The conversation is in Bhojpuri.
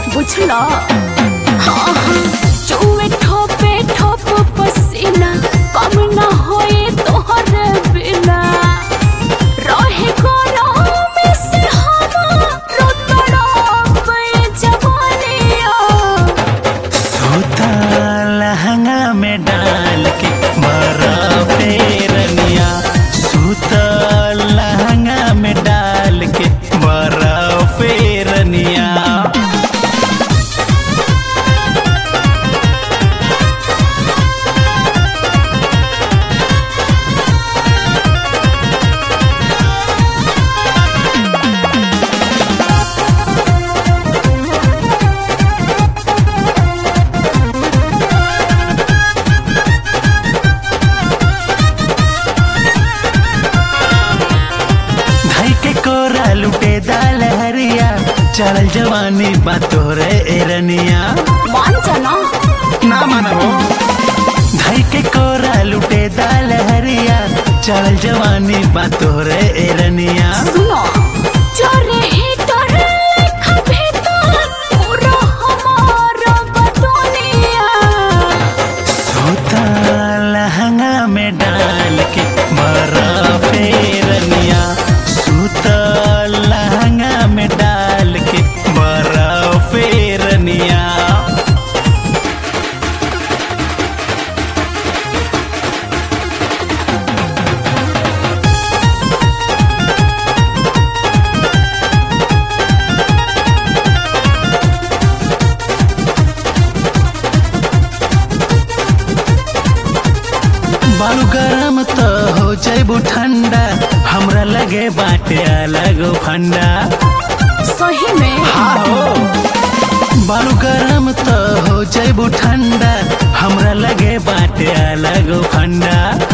बुझला हाँ हाँ चुए ठोपे ठोप पसीना कम ना होए तोहर बिना रहे गरम से हमारो तड़प जवानिया सूता लहंगा में डाल के बर्फे रनिया सूता लहंगा में डाल के बर्फे रनिया कोरा लुटे दाल हरिया चल जवानी बातो रे एरनिया मान जाना ना मानो भाई के कोरा लुटे दाल हरिया चल जवानी बातो रे एरनिया सुनो चोरे हीटर लेखा भीतर पूरा हमारा बटोनिया सूता लहंगा में डाल के बर्फे रनिया सूता लहंगा में डाल के बर्फे रनिया बालू गरम तो हो जाइबू ठंडा हमरा लगे बाटे अलग फंडा सही में हाँ हो बालू गरम तो हो जाइबू ठंडा हमरा लगे बाटे अलग फंडा